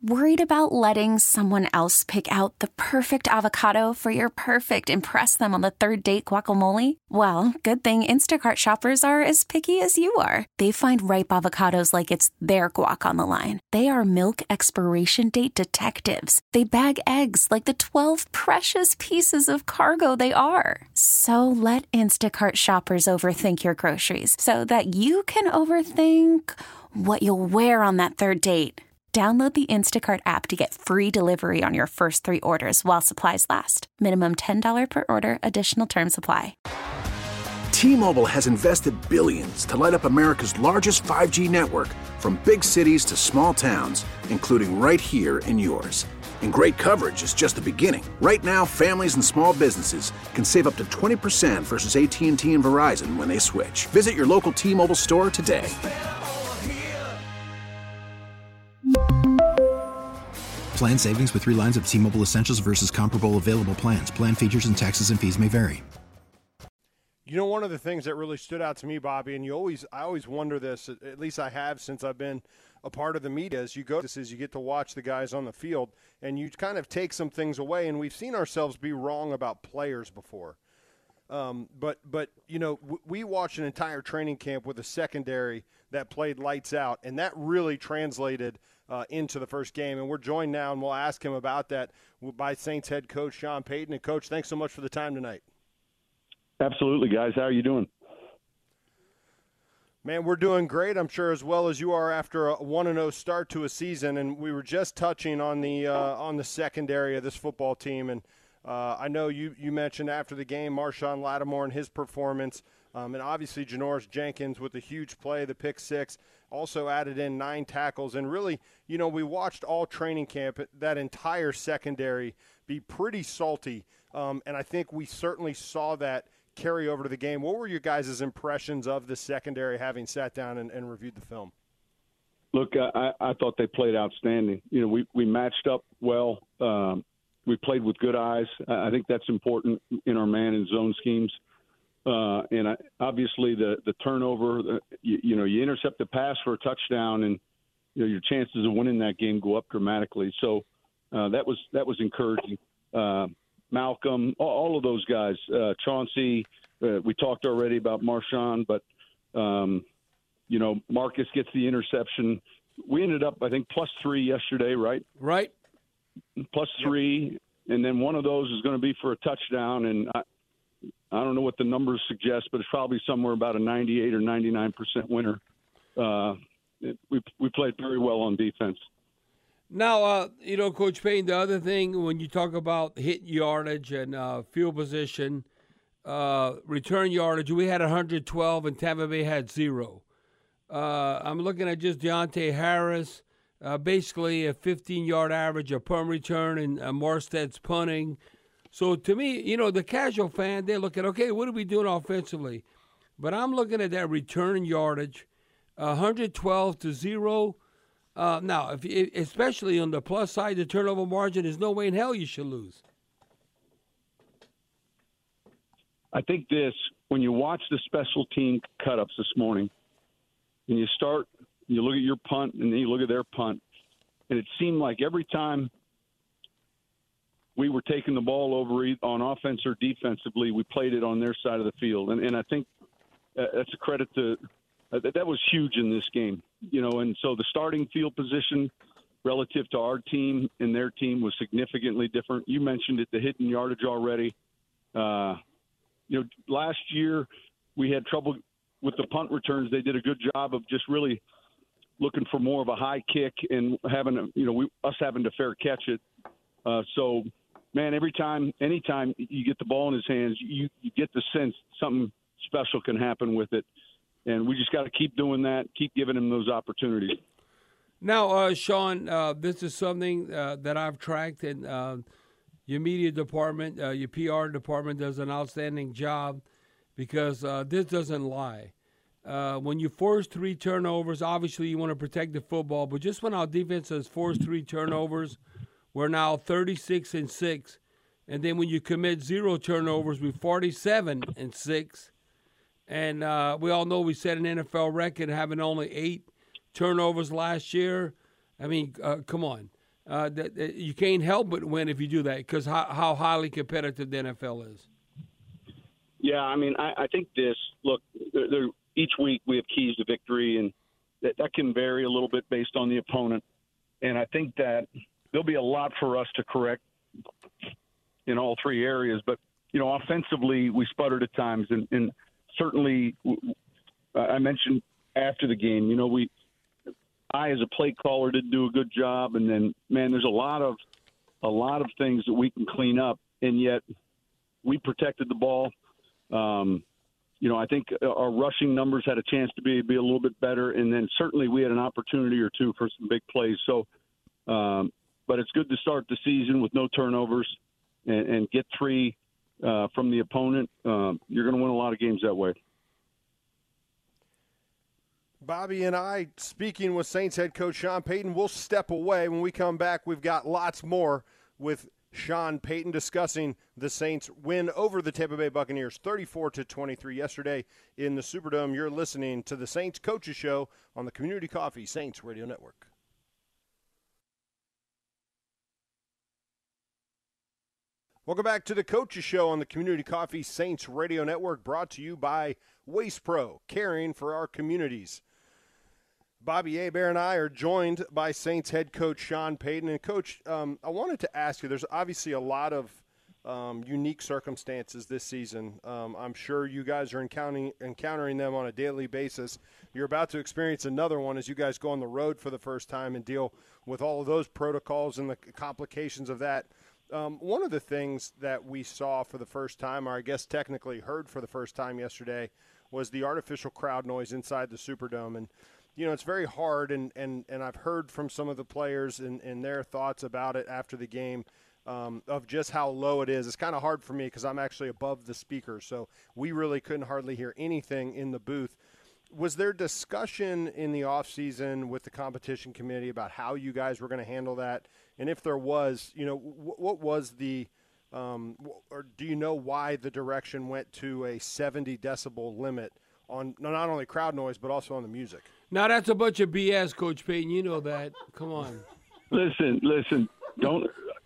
Worried about letting someone else pick out the perfect avocado for your perfect impress them on the third date guacamole? Well, good thing Instacart shoppers are as picky as you are. They find ripe avocados like it's their guac on the line. They are milk expiration date detectives. They bag eggs like the 12 precious pieces of cargo they are. So let Instacart shoppers overthink your groceries so that you can overthink what you'll wear on that third date. Download the Instacart app to get free delivery on your first 3 orders while supplies last. Minimum $10 per order. Additional terms apply. T-Mobile has invested billions to light up America's largest 5G network, from big cities to small towns, including right here in yours. And great coverage is just the beginning. Right now, families and small businesses can save up to 20% versus AT&T and Verizon when they switch. Visit your local T-Mobile store today. Plan savings with 3 lines of T-Mobile Essentials versus comparable available plans. Plan features and taxes and fees may vary. You know, one of the things that really stood out to me, Bobby, and I always wonder this, at least I have since I've been a part of the media, is you get to watch the guys on the field, and you kind of take some things away, and we've seen ourselves be wrong about players before. But you know, we watched an entire training camp with a secondary that played lights out, and that really translated into the first game. And we're joined now, and we'll ask him about that by Saints head coach Sean Payton. And, Coach, thanks so much for the time tonight. Absolutely, guys. How are you doing? Man, we're doing great, I'm sure, as well as you are after a 1-0 start to a season. And we were just touching on the secondary of this football team. And I know you mentioned after the game Marshawn Lattimore and his performance. And obviously Janoris Jenkins with a huge play, the pick six, also added in 9 tackles. And really, you know, we watched all training camp, that entire secondary be pretty salty. And I think we certainly saw that carry over to the game. What were your guys' impressions of the secondary having sat down and reviewed the film? Look, I thought they played outstanding. You know, we matched up well. We played with good eyes. I think that's important in our man and zone schemes. And obviously the turnover, you intercept the pass for a touchdown, and you know your chances of winning that game go up dramatically. So that was encouraging. Malcolm, all of those guys, Chauncey. We talked already about Marshawn, but you know, Marcus gets the interception. We ended up, I think, +3 yesterday, right? Right. +3, and then one of those is going to be for a touchdown, and I don't know what the numbers suggest, but it's probably somewhere about a 98 or 99% winner. We played very well on defense. Now, you know, Coach Payne, the other thing when you talk about hit yardage and field position, return yardage, we had 112 and Tampa Bay had 0. I'm looking at just Deontay Harris, basically a 15-yard average, a punt return, and Morstead's punting. So to me, you know, the casual fan, they look at, okay, what are we doing offensively? But I'm looking at that return yardage, 112 to 0. Now, especially on the plus side, the turnover margin, there's no way in hell you should lose. I think when you watch the special team cut-ups this morning, and you look at your punt, and then you look at their punt, and it seemed like every time we were taking the ball over on offense or defensively, we played it on their side of the field. And I think that's a credit to that was huge in this game, you know. And so the starting field position relative to our team and their team was significantly different. You mentioned it, the hit and yardage already. You know, last year we had trouble with the punt returns. They did a good job of just really looking for more of a high kick and having, us having to fair catch it. So, man, anytime you get the ball in his hands, you get the sense something special can happen with it. And we just got to keep doing that, keep giving him those opportunities. Now, Sean, this is something that I've tracked, and your media department, your PR department does an outstanding job because this doesn't lie. When you force 3 turnovers, obviously you want to protect the football, but just when our defense has forced 3 turnovers, we're now 36-6. And then when you commit 0 turnovers, we're 47-6. And we all know we set an NFL record having only 8 turnovers last year. I mean, come on. that you can't help but win if you do that because how highly competitive the NFL is. Yeah, I mean, I think this. Look, each week we have keys to victory, and that can vary a little bit based on the opponent. And I think that there'll be a lot for us to correct in all three areas. But, offensively, we sputtered at times. And certainly, I mentioned after the game, I, as a play caller, didn't do a good job. And then, man, there's a lot of things that we can clean up. And yet we protected the ball. I think our rushing numbers had a chance to be a little bit better, and then certainly we had an opportunity or two for some big plays. So, but it's good to start the season with no turnovers and get 3 from the opponent. You're going to win a lot of games that way. Bobby and I, speaking with Saints head coach Sean Payton, we'll step away. When we come back, we've got lots more with Sean Payton discussing the Saints' win over the Tampa Bay Buccaneers 34-23 yesterday in the Superdome. You're listening to the Saints Coaches Show on the Community Coffee Saints Radio Network. Welcome back to the Coaches Show on the Community Coffee Saints Radio Network, brought to you by Waste Pro, caring for our communities. Bobby Hebert and I are joined by Saints head coach Sean Payton. And, Coach, I wanted to ask you, there's obviously a lot of unique circumstances this season. I'm sure you guys are encountering them on a daily basis. You're about to experience another one as you guys go on the road for the first time and deal with all of those protocols and the complications of that. One of the things that we saw for the first time, or I guess technically heard for the first time yesterday, was the artificial crowd noise inside the Superdome. And it's very hard, and I've heard from some of the players and their thoughts about it after the game of just how low it is. It's kind of hard for me because I'm actually above the speaker, so we really couldn't hardly hear anything in the booth. Was there discussion in the offseason with the competition committee about how you guys were going to handle that? And if there was, what was the or do you know why the direction went to a 70 decibel limit on not only crowd noise but also on the music? Now, that's a bunch of BS, Coach Payton. You know that. Come on. Listen. Don't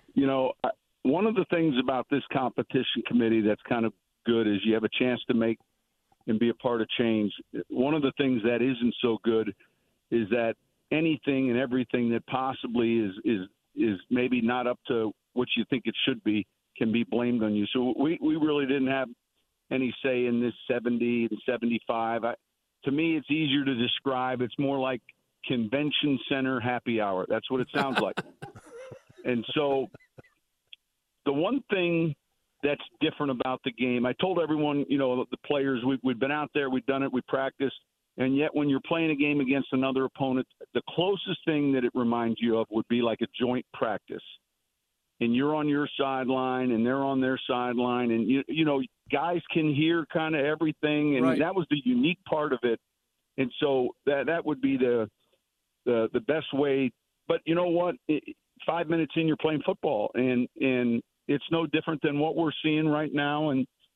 one of the things about this competition committee that's kind of good is you have a chance to make and be a part of change. One of the things that isn't so good is that anything and everything that possibly is maybe not up to what you think it should be can be blamed on you. So we really didn't have any say in this 70 and 75. To me, it's easier to describe. It's more like convention center happy hour. That's what it sounds like. And so the one thing that's different about the game, I told everyone, the players, we'd been out there, we'd done it, we practiced, and yet when you're playing a game against another opponent, the closest thing that it reminds you of would be like a joint practice. And you're on your sideline, and they're on their sideline, and guys can hear kind of everything, and right. That was the unique part of it. And so that would be the best way. But you know what? 5 minutes in, you're playing football, and it's no different than what we're seeing right now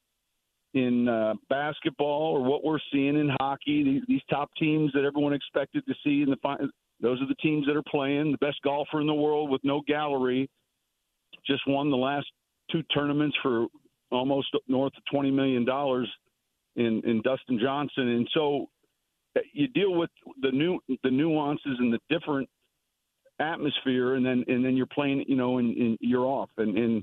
in basketball or what we're seeing in hockey. These top teams that everyone expected to see in the final, those are the teams that are playing. The best golfer in the world with no gallery just won the last 2 tournaments for almost north of $20 million in Dustin Johnson. And so you deal with the nuances and the different atmosphere, and then you're playing, and you're off. And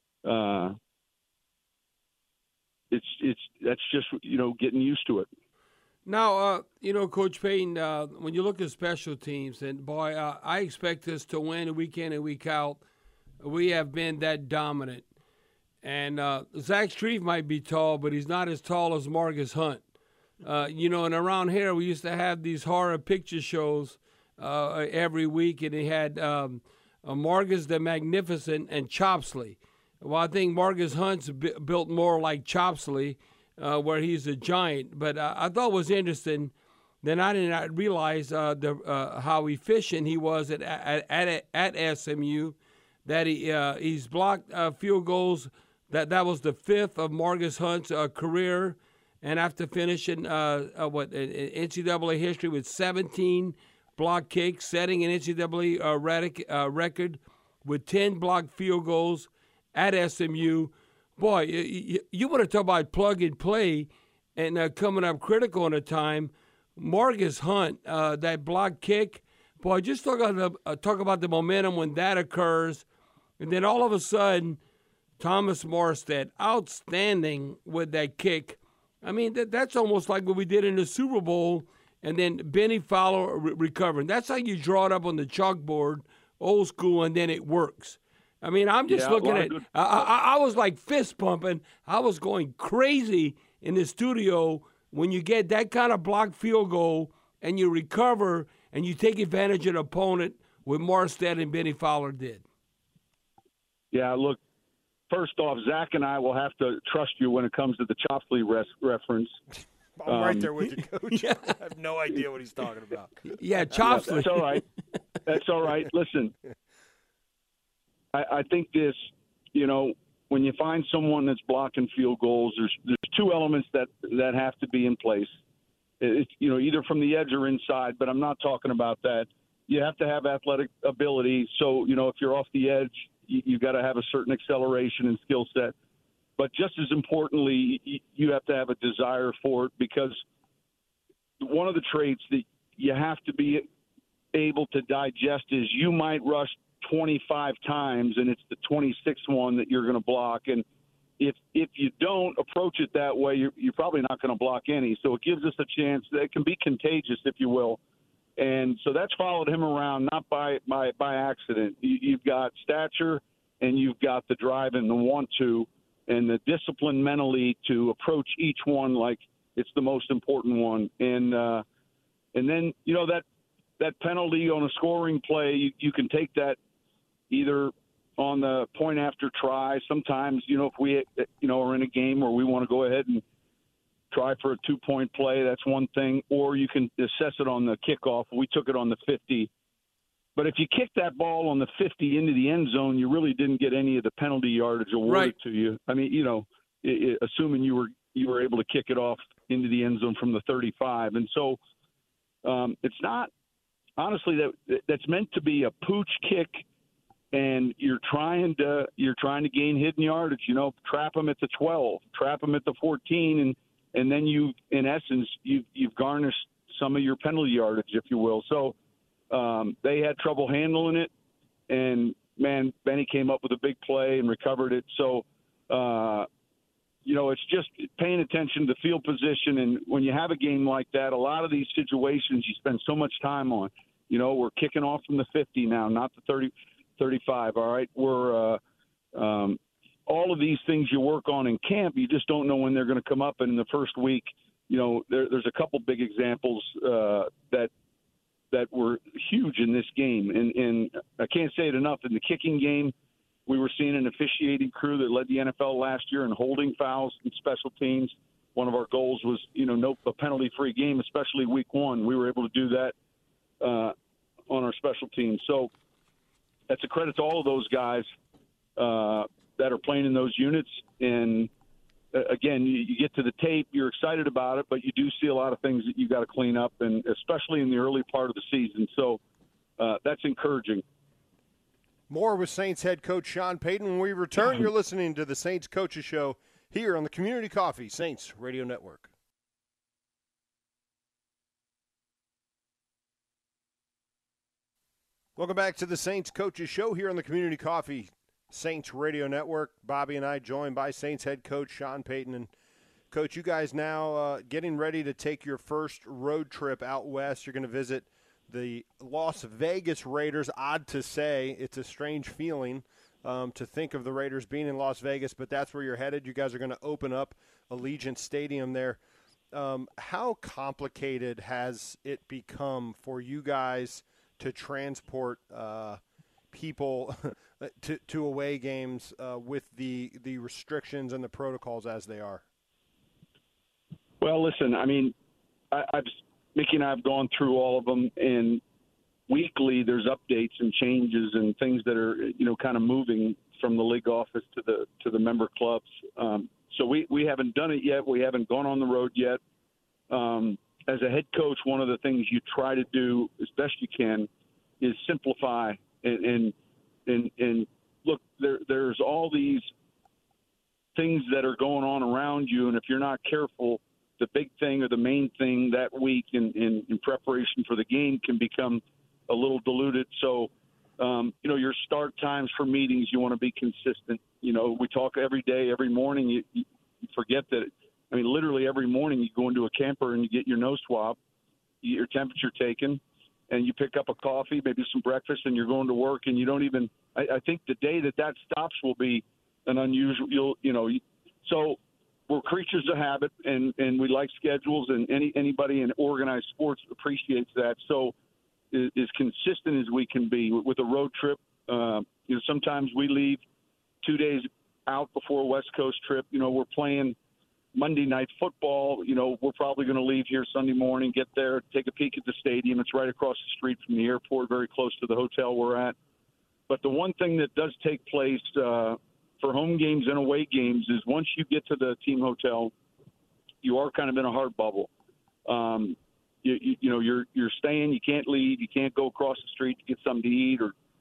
that's just, getting used to it. Now, Coach Payton, when you look at special teams, and boy, I expect us to win week in and week out. We have been that dominant. And Zach Strief might be tall, but he's not as tall as Marcus Hunt. And around here we used to have these horror picture shows every week, and they had Marcus the Magnificent and Chopsley. Well, I think Marcus Hunt's built more like Chopsley, where he's a giant. But I thought it was interesting. Then I did not realize how efficient he was at SMU. That he's blocked field goals. That was the 5th of Marcus Hunt's career, and after finishing in NCAA history with 17 block kicks, setting an NCAA record with 10 blocked field goals at SMU. Boy, you want to talk about plug and play and coming up critical in a time. Marcus Hunt, that block kick, boy, just talk about the momentum when that occurs. And then all of a sudden, Thomas Morstead, outstanding with that kick. I mean, that's almost like what we did in the Super Bowl, and then Benny Fowler recovering. That's how you draw it up on the chalkboard, old school, and then it works. I mean, I'm just looking at – I was like fist pumping. I was going crazy in the studio when you get that kind of blocked field goal and you recover and you take advantage of the opponent what Morstead and Benny Fowler did. Yeah, look, first off, Zach and I will have to trust you when it comes to the Chopsley reference. I'm right there with you, Coach. Yeah. I have no idea what he's talking about. Yeah, Chopsley. That's all right. That's all right. Listen, I think this, when you find someone that's blocking field goals, there's two elements that have to be in place. It's, either from the edge or inside, but I'm not talking about that. You have to have athletic ability. So, if you're off the edge, you've got to have a certain acceleration and skill set. But just as importantly, you have to have a desire for it, because one of the traits that you have to be able to digest is you might rush 25 times and it's the 26th one that you're going to block. And if you don't approach it that way, you're probably not going to block any. So it gives us a chance that it can be contagious, if you will. And so that's followed him around, not by accident. You've got stature and you've got the drive and the want to and the discipline mentally to approach each one like it's the most important one. And then, that penalty on a scoring play, you can take that either on the point after try. Sometimes, if we, are in a game where we want to go ahead and try for a 2-point play, that's one thing. Or you can assess it on the kickoff. We took it on the 50. But if you kick that ball on the 50 into the end zone, you really didn't get any of the penalty yardage awarded to you. I mean, assuming you were able to kick it off into the end zone from the 35. And so it's not, honestly, that's meant to be a pooch kick, and you're trying to gain hidden yardage. Trap them at the 12, trap them at the 14, and then you, in essence, you've garnished some of your penalty yardage, if you will. So they had trouble handling it, and man, Benny came up with a big play and recovered it. So it's just paying attention to field position. And when you have a game like that, a lot of these situations you spend so much time on. We're kicking off from the 50 now, not the 30, 35. All right. We're all of these things you work on in camp, you just don't know when they're going to come up. And in the first week, there's a couple big examples that were huge in this game. And I can't say it enough. In the kicking game, we were seeing an officiating crew that led the NFL last year in holding fouls and special teams. One of our goals was, a penalty-free game, especially week one. We were able to do that on our special teams. So that's a credit to all of those guys that are playing in those units. And again, you get to the tape, you're excited about it, but you do see a lot of things that you got to clean up, and especially in the early part of the season. So that's encouraging. More with Saints head coach Sean Payton. When we return, you're listening to the Saints Coaches Show here on the Community Coffee Saints Radio Network. Welcome back to the Saints Coaches Show here on the Community Coffee Saints Radio Network. Bobby and I joined by Saints head coach Sean Payton. And, Coach, you guys now getting ready to take your first road trip out west. You're going to visit the Las Vegas Raiders. Odd to say, it's a strange feeling to think of the Raiders being in Las Vegas, but that's where you're headed. You guys are going to open up Allegiant Stadium there. How complicated has it become for you guys to transport people to away games with the restrictions and the protocols as they are? Well, listen, I mean, Mickey and I have gone through all of them, and weekly there's updates and changes and things that are, kind of moving from the league office to the member clubs. So we haven't done it yet. We haven't gone on the road yet. as a head coach, one of the things you try to do as best you can is simplify and look, there's all these things that are going on around you, and if you're not careful, the big thing or the main thing that week in preparation for the game can become a little diluted. So, your start times for meetings, you want to be consistent. We talk every day, every morning. You forget that. I mean, literally every morning you go into a camper and you get your nose swab, you get your temperature taken, and you pick up a coffee, maybe some breakfast, and you're going to work, and you don't even – I think the day that stops will be an unusual – so we're creatures of habit, and we like schedules, and anybody in organized sports appreciates that. So as consistent as we can be with a road trip. Sometimes we leave 2 days out before a West Coast trip. We're playing – Monday night football, we're probably going to leave here Sunday morning, get there, take a peek at the stadium. It's right across the street from the airport, very close to the hotel we're at. But the one thing that does take place for home games and away games is once you get to the team hotel, you are kind of in a hard bubble. You're staying, you can't leave, you can't go across the street to get something to eat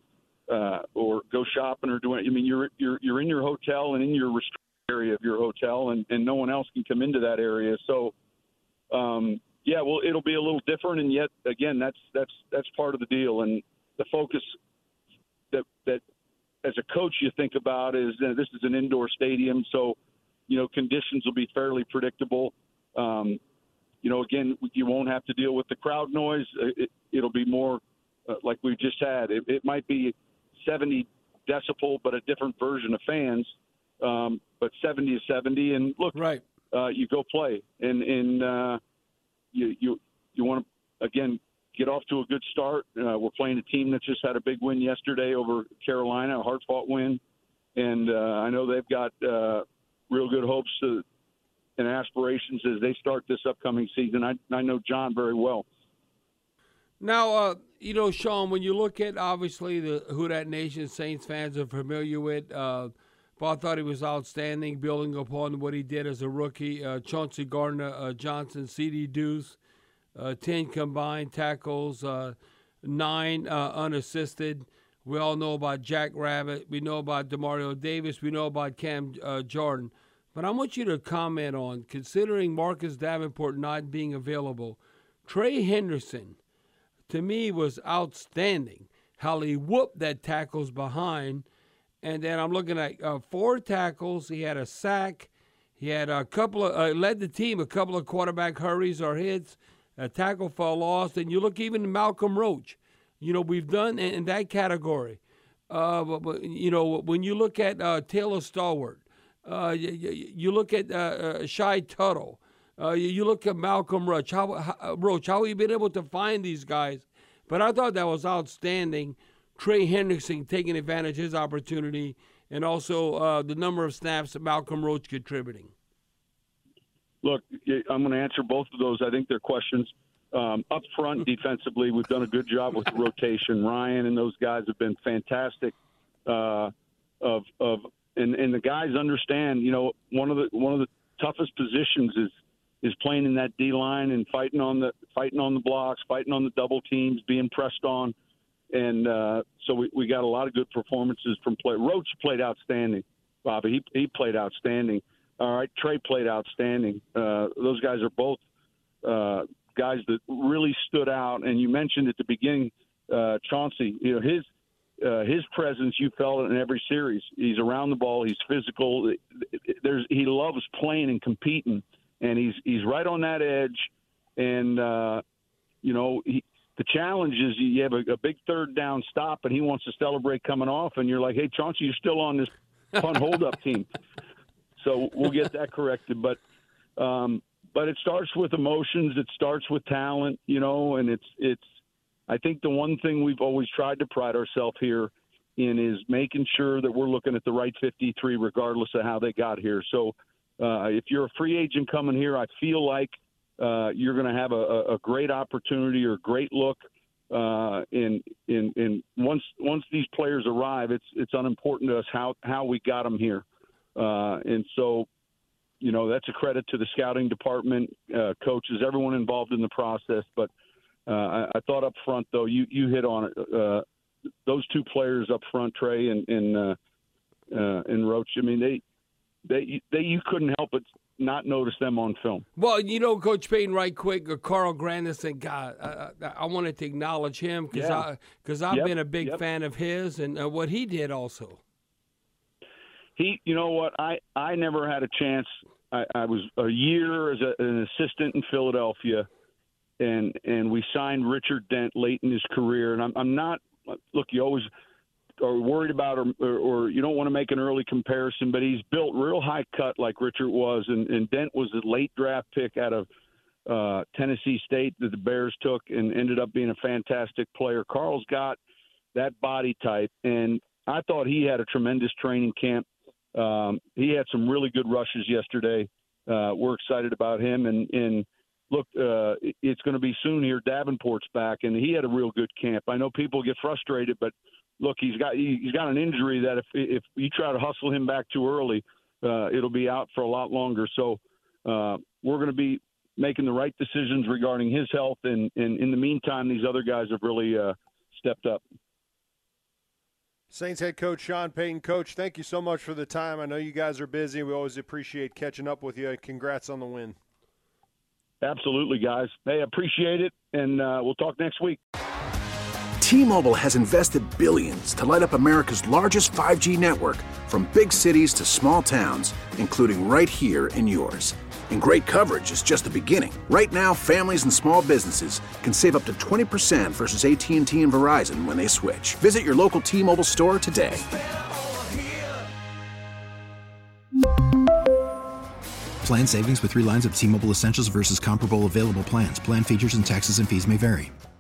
or go shopping or doing. I mean, you're in your hotel and in your restricted area of your hotel, and no one else can come into that area. So, it'll be a little different, and yet again, that's part of the deal. And the focus that as a coach you think about is this is an indoor stadium, so conditions will be fairly predictable. Again, you won't have to deal with the crowd noise. It'll be more like we just had. It might be 70 decibel, but a different version of fans. But 70 is 70, and look, right. You go play, and you want to again get off to a good start. We're playing a team that just had a big win yesterday over Carolina, a hard-fought win, and I know they've got real good hopes and aspirations as they start this upcoming season. I know John very well. Now, Sean, when you look at obviously the Who Dat Nation Saints fans are familiar with. Paul thought he was outstanding, building upon what he did as a rookie. Chauncey Gardner-Johnson, C.D. Deuce, 10 combined tackles, 9 unassisted. We all know about Jack Rabbit. We know about Demario Davis. We know about Cam Jordan. But I want you to comment on, considering Marcus Davenport not being available, Trey Henderson, to me, was outstanding. How he whooped that tackles behind. And then I'm looking at 4 tackles. He had a sack. He had a couple of led the team a couple of quarterback hurries or hits. A tackle for a loss. And you look even Malcolm Roach. We've done in that category. But when you look at Taylor Stallworth, you look at Shy Tuttle. You look at Malcolm Roach. How he been able to find these guys? But I thought that was outstanding. Trey Henderson taking advantage of his opportunity, and also the number of snaps that Malcolm Roach contributing. Look, I'm going to answer both of those. I think they're questions. Up front, defensively, we've done a good job with the rotation. Ryan and those guys have been fantastic. And the guys understand. One of the toughest positions is playing in that D line and fighting on the blocks, fighting on the double teams, being pressed on. And so we got a lot of good performances from play. Roach played outstanding, Bobby. He played outstanding. All right, Trey played outstanding. Those guys are both guys that really stood out. And you mentioned at the beginning, Chauncey. His presence you felt in every series. He's around the ball. He's physical. He loves playing and competing, and he's right on that edge. And the challenge is you have a big third down stop, and he wants to celebrate coming off, and you're like, hey, Chauncey, you're still on this punt hold-up team. So we'll get that corrected. But it starts with emotions. It starts with talent, and it's I think the one thing we've always tried to pride ourselves here in is making sure that we're looking at the right 53 regardless of how they got here. So if you're a free agent coming here, I feel like you're going to have a great opportunity or great look. And once these players arrive, it's unimportant to us how we got them here. And so, that's a credit to the scouting department, coaches, everyone involved in the process. But I thought up front, though, you hit on it. Those two players up front, Trey and Roach. I mean, they you couldn't help but not notice them on film. Well, Coach Payton, right quick, Carl Granderson, God, I wanted to acknowledge him because I've been a big fan of his and what he did also. You know what? I never had a chance. I was a year as an assistant in Philadelphia, and we signed Richard Dent late in his career. And I'm not – look, you always are worried about or you don't want to make an early comparison, but he's built real high cut like Richard was, and Dent was a late draft pick out of Tennessee State that the Bears took and ended up being a fantastic player. Carl's got that body type, and I thought he had a tremendous training camp. He had some really good rushes yesterday. We're excited about him. And look, it's going to be soon here. Davenport's back, and he had a real good camp. I know people get frustrated, but look, he's got an injury that if you try to hustle him back too early, it'll be out for a lot longer. So we're going to be making the right decisions regarding his health. And in the meantime, these other guys have really stepped up. Saints head coach Sean Payton. Coach, thank you so much for the time. I know you guys are busy. We always appreciate catching up with you. Congrats on the win. Absolutely, guys. Hey, appreciate it, and we'll talk next week. T-Mobile has invested billions to light up America's largest 5G network, from big cities to small towns, including right here in yours. And great coverage is just the beginning. Right now, families and small businesses can save up to 20% versus AT&T and Verizon when they switch. Visit your local T-Mobile store today. Plan savings with 3 lines of T-Mobile Essentials versus comparable available plans. Plan features and taxes and fees may vary.